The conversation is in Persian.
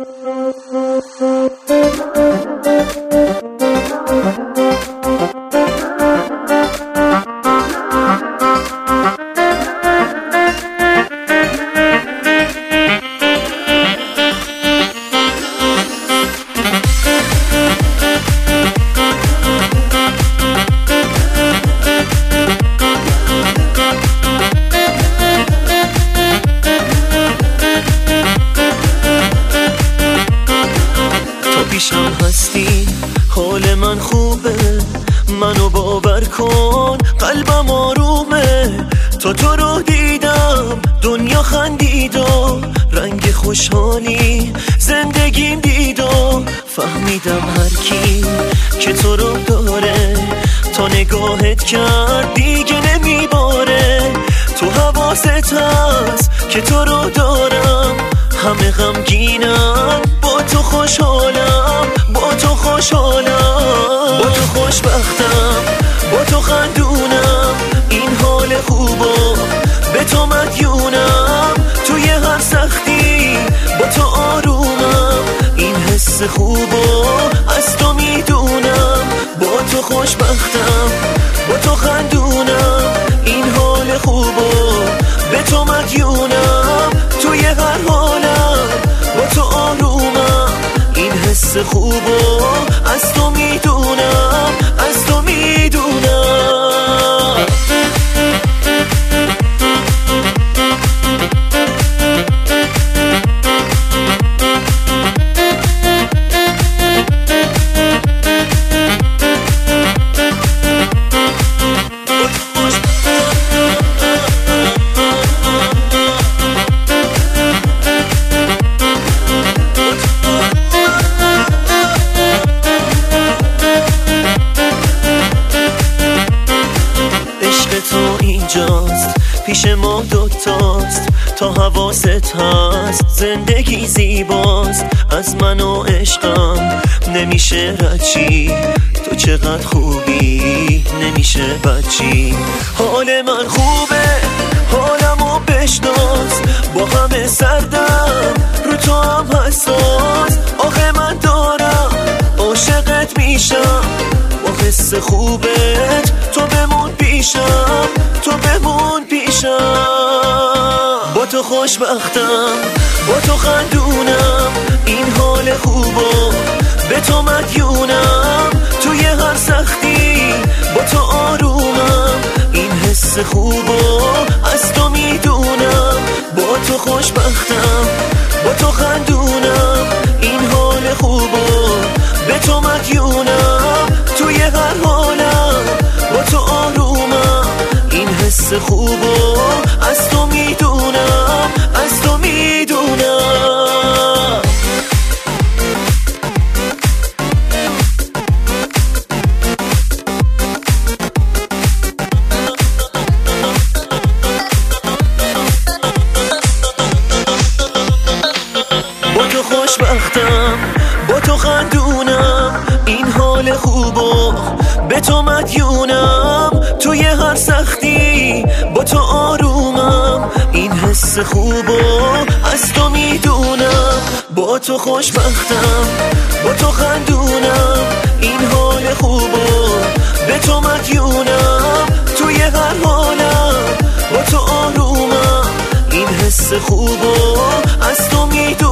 پیشم هستی حال من خوبه، منو باور کن قلبم آرومه. تو رو دیدم دنیا خندید و رنگ خوشحالی زندگیم دید و فهمیدم هر کی که تو رو داره تا نگاهت کرد دیگه نمیباره. تو حواست هست که تو رو دارم، همه غمگینم با تو خوشحالم، با تو خوشحالم، با تو خوشبختم، با تو خندونم. این حال خوبو به تو مدیونم، توی هر سختی با تو آرومم. این حس خوبو از تو میدونم، با تو خوشبختم، با تو خندونم. این حال خوبو به تو مدیونم، توی هر حالم با تو آرومم. این حس خوبو از تو میدونم، از تو میدونم. تو اینجاست پیش ما دوتاست، تا حواست هست زندگی زیباست. از من و عشقم نمیشه رچی، تو چقدر خوبی نمیشه بچی. حال من خوبه حالمو بشناس، با همه سردم رو تو هم حساس. آخه من دارم عاشقت میشم، با حس خوبت تو بمون پیشم، تو بمون پیشم. با تو خوشبختم، با تو خندونم. این حال خوبو به تو مدیونم، توی هر سختی با تو آرومم. این حس خوبو از تو میدونم، با تو خوشبختم، با تو خندونم. این حال خوبو به تو مدیونم، توی هر حالم با تو آرومم. این حس خوبو از تو میدونم، از تو میدونم. با تو خوشبختم، با تو خندونم. این حال خوبو به تو مدیونم، توی هر سختی با تو آرومم. این حس خوبو از تو میدونم، با تو خوشبختم، با تو خندونم. این حال خوبو به تو مدیونم، توی هر حالم با تو آرومم. این حس خوبو از تو میدونم.